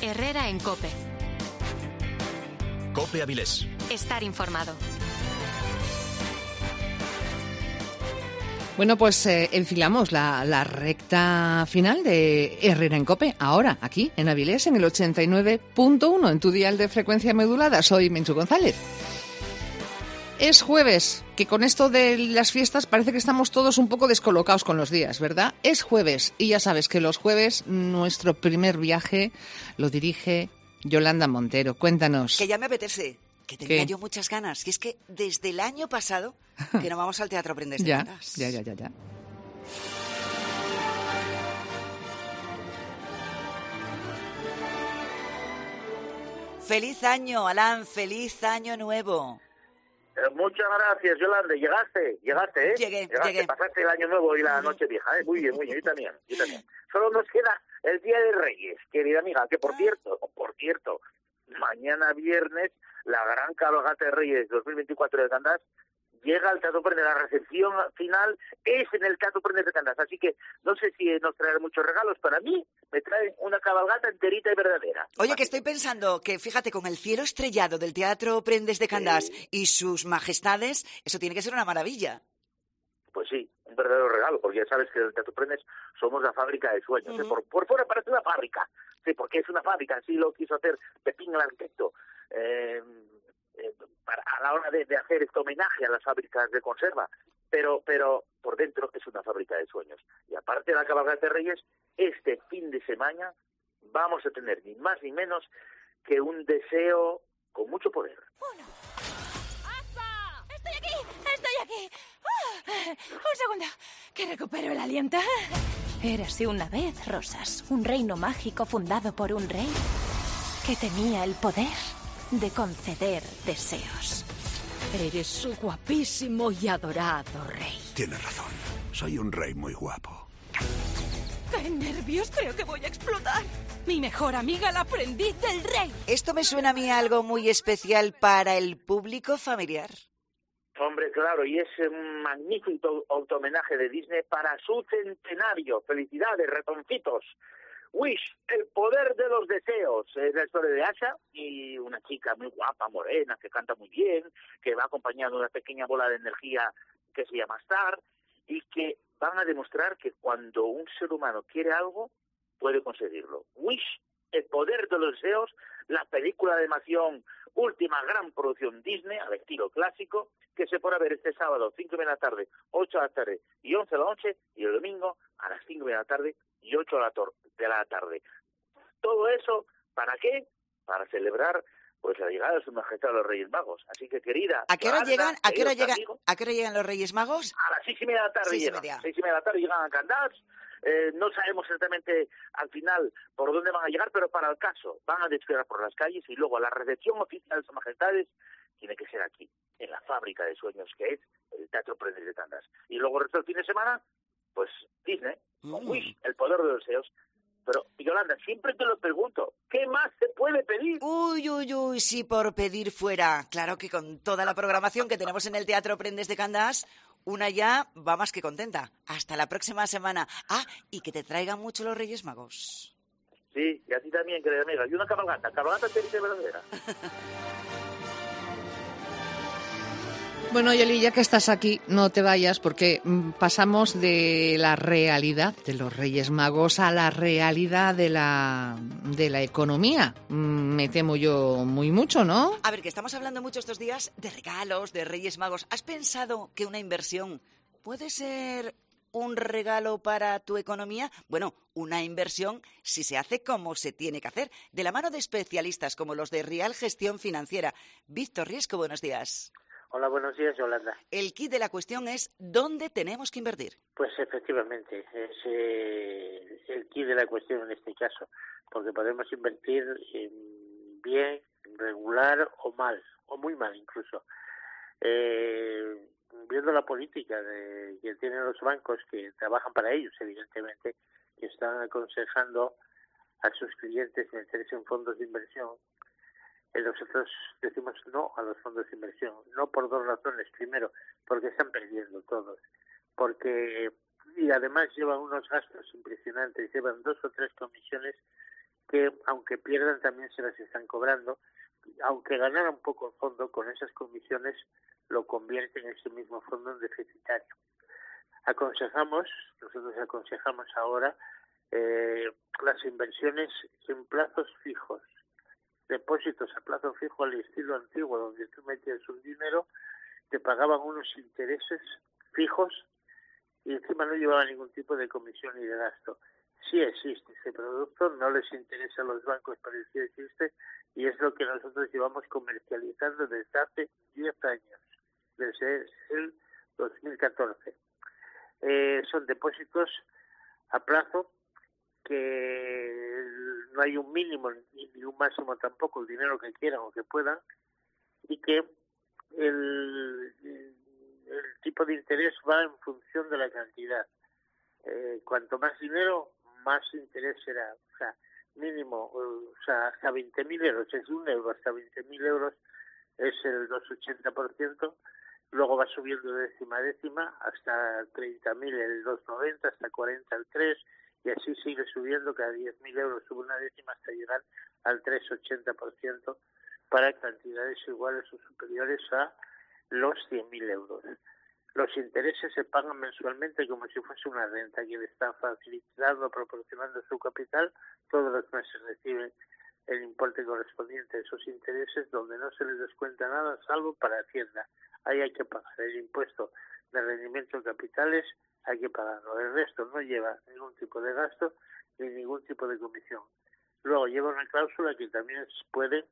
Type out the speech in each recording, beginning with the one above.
Herrera en COPE. COPE Avilés. Estar informado. Bueno, pues enfilamos la recta final de Herrera en COPE, ahora, aquí, en Avilés, en el 89.1, en tu dial de frecuencia modulada. Soy Menchu González. Es jueves, que con esto de las fiestas parece que estamos todos un poco descolocados con los días, ¿verdad? Es jueves, y ya sabes que los jueves nuestro primer viaje lo dirige Yolanda Montero. Cuéntanos. Que ya me apetece. Que tenía yo muchas ganas. Y es que desde el año pasado que no vamos al Teatro Prendes de Candás. Ya. Feliz año, Alan. Feliz año nuevo. Muchas gracias, Yolanda. Llegaste, ¿eh? Llegué. Pasaste el año nuevo y la noche vieja, ¿eh? Muy bien. Yo también. Solo nos queda el Día de Reyes, querida amiga, que por cierto, mañana viernes, la gran cabalgata de Reyes 2024 de Candás llega al Teatro Prendes. La recepción final es en el Teatro Prendes de Candás, así que no sé si nos traerán muchos regalos. Para mí me traen una cabalgata enterita y verdadera. Oye, que estoy pensando que, fíjate, con el cielo estrellado del Teatro Prendes de Candás y sus majestades, eso tiene que ser una maravilla. Pues sí, un verdadero regalo, porque ya sabes que en el Teatro Prendes somos la fábrica de sueños. Por fuera parece una fábrica, sí, porque es una fábrica, así lo quiso hacer Pepín el arquitecto. A la hora de hacer este homenaje a las fábricas de conserva, pero por dentro es una fábrica de sueños. Y aparte de la cabalgata de Reyes, este fin de semana vamos a tener ni más ni menos que un deseo con mucho poder. ¡Uno! ¡Aspa! ¡Estoy aquí! Un segundo, que recupero el aliento. Érase una vez, Rosas, un reino mágico fundado por un rey que tenía el poder de conceder deseos. Eres su guapísimo y adorado rey. Tienes razón. Soy un rey muy guapo. ¡Qué nervios! Creo que voy a explotar. Mi mejor amiga, la aprendiz del rey. Esto me suena a mí a algo muy especial para el público familiar. Hombre, claro, y es un magnífico autohomenaje de Disney para su centenario. ¡Felicidades, ratoncitos! Wish, el poder de los deseos. Es la historia de Asha y una chica muy guapa, morena, que canta muy bien, que va acompañando una pequeña bola de energía que se llama Star, y que van a demostrar que cuando un ser humano quiere algo, puede conseguirlo. Wish, el poder de los deseos, la película de animación, última gran producción Disney, al estilo clásico, que se podrá ver este sábado, 5 de la tarde, 8 de la tarde y 11 de la noche, y el domingo a las 5 de la tarde y 8 de la tarde. Todo eso, ¿para qué? Para celebrar pues la llegada de su majestad los Reyes Magos. Así que, querida, ¿A qué hora llegan? ¿A qué hora amigos, llegan los Reyes Magos? A las 6:30 de la tarde llegan. 6:30 de la tarde llegan a Candás. No sabemos exactamente al final por dónde van a llegar, pero para el caso van a desfilar por las calles y luego la recepción oficial de sus majestades tiene que ser aquí, en la fábrica de sueños que es el Teatro Prendes de Candás. Y luego el resto del fin de semana, pues Disney, con Wish, el poder de los deseos. Pero, Yolanda, siempre te lo pregunto, ¿qué más se puede pedir? Uy, si por pedir fuera. Claro que con toda la programación que tenemos en el Teatro Prendes de Candás, una ya va más que contenta. Hasta la próxima semana. Ah, y que te traigan mucho los Reyes Magos. Sí, y a ti también, querida amiga. Y una cabalgata enterita y verdadera. Bueno, Yoli, ya que estás aquí, no te vayas porque pasamos de la realidad de los Reyes Magos a la realidad de la economía. Me temo yo muy mucho, ¿no? A ver, que estamos hablando mucho estos días de regalos, de Reyes Magos. ¿Has pensado que una inversión puede ser un regalo para tu economía? Bueno, una inversión si se hace como se tiene que hacer, de la mano de especialistas como los de Rial Gestión Financiera. Víctor Riesco, buenos días. Hola, buenos días, Yolanda. El kit de la cuestión es ¿dónde tenemos que invertir? Pues efectivamente, es el kit de la cuestión en este caso, porque podemos invertir bien, regular o mal, o muy mal incluso. Viendo la política que tienen los bancos que trabajan para ellos, evidentemente, que están aconsejando a sus clientes meterse en fondos de inversión, nosotros decimos no a los fondos de inversión, no por dos razones. Primero, porque están perdiendo todos, y además llevan unos gastos impresionantes, llevan 2 o 3 comisiones que aunque pierdan también se las están cobrando, aunque ganara un poco el fondo, con esas comisiones lo convierte en ese mismo fondo en deficitario. Nosotros aconsejamos ahora las inversiones en plazos fijos, depósitos a plazo fijo al estilo antiguo, donde tú metías un dinero, te pagaban unos intereses fijos y encima no llevaba ningún tipo de comisión ni de gasto. Sí existe ese producto, no les interesa a los bancos, pero sí existe, y es lo que nosotros llevamos comercializando desde hace 10 años, desde el 2014. Son depósitos a plazo que no hay un mínimo ni un máximo tampoco, el dinero que quieran o que puedan, y que el tipo de interés va en función de la cantidad. Cuanto más dinero, más interés será. O sea, mínimo, hasta 20.000 euros, es un euro, hasta 20.000 euros es el 2,80%, luego va subiendo de décima a décima, hasta 30.000 el 2,90, hasta 40 el 3, y así sigue subiendo, cada 10.000 euros sube una décima hasta llegar al 3,80% para cantidades iguales o superiores a los 100.000 euros. Los intereses se pagan mensualmente como si fuese una renta, que le está facilitando, proporcionando su capital, todos los meses reciben el importe correspondiente a esos intereses, donde no se les descuenta nada, salvo para Hacienda. Ahí hay que pagar el impuesto de rendimiento de capitales, hay que pagarlo. El resto no lleva ningún tipo de gasto ni ningún tipo de comisión. Luego lleva una cláusula que también puede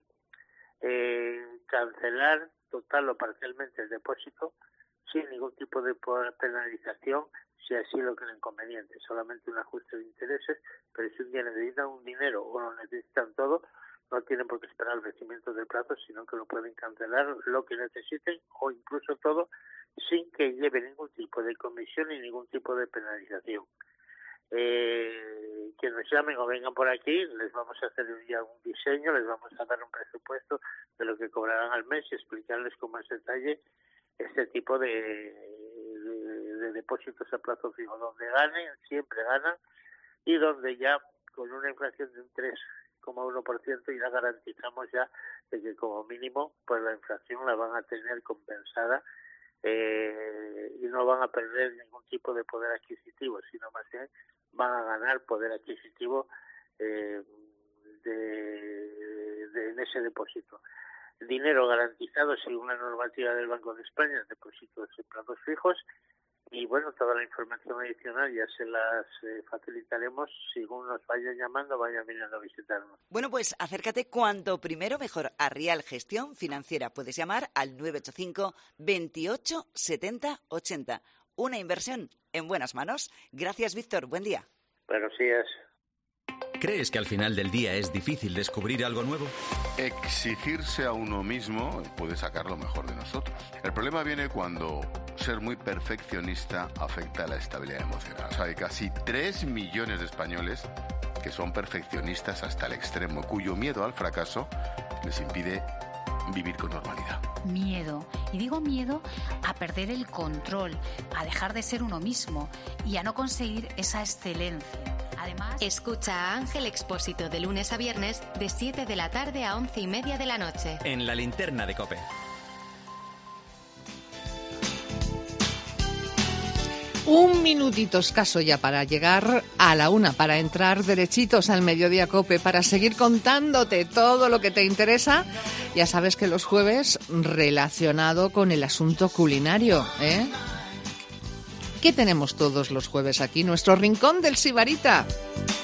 cancelar total o parcialmente el depósito sin ningún tipo de penalización, si así lo creen conveniente, solamente un ajuste de intereses, pero si un día necesitan un dinero o lo necesitan todo, no tienen por qué esperar el vencimiento del plazo, sino que lo pueden cancelar lo que necesiten o incluso todo sin que lleve ningún tipo de comisión ni ningún tipo de penalización. Que nos llamen o vengan por aquí, les vamos a hacer ya un diseño, les vamos a dar un presupuesto de lo que cobrarán al mes y explicarles con más detalle este tipo de depósitos a plazo fijo, donde ganen, siempre ganan, y donde ya con una inflación de un 3,1% ya garantizamos ya de que como mínimo pues la inflación la van a tener compensada y no van a perder ningún tipo de poder adquisitivo, sino más bien van a ganar poder adquisitivo en ese depósito. Dinero garantizado según la normativa del Banco de España, depósitos en plazos fijos, y bueno, toda la información adicional ya se las facilitaremos según nos vayan llamando, vayan viniendo a visitarnos. Bueno, pues acércate cuanto primero mejor a Rial Gestión Financiera. Puedes llamar al 985 28 70 80. Una inversión en buenas manos. Gracias, Víctor. Buen día. Buenos días. ¿Crees que al final del día es difícil descubrir algo nuevo? Exigirse a uno mismo puede sacar lo mejor de nosotros. El problema viene cuando ser muy perfeccionista afecta a la estabilidad emocional. O sea, hay casi 3 millones de españoles que son perfeccionistas hasta el extremo, cuyo miedo al fracaso les impide vivir con normalidad. Miedo. Y digo miedo a perder el control, a dejar de ser uno mismo y a no conseguir esa excelencia. Además, escucha a Ángel Expósito de lunes a viernes de 7 de la tarde a 11:30 de la noche. En la linterna de COPE. Un minutito escaso ya para llegar a la 1, para entrar derechitos al Mediodía COPE, para seguir contándote todo lo que te interesa. Ya sabes que los jueves relacionado con el asunto culinario, ¿Qué tenemos todos los jueves aquí? Nuestro rincón del Sibarita.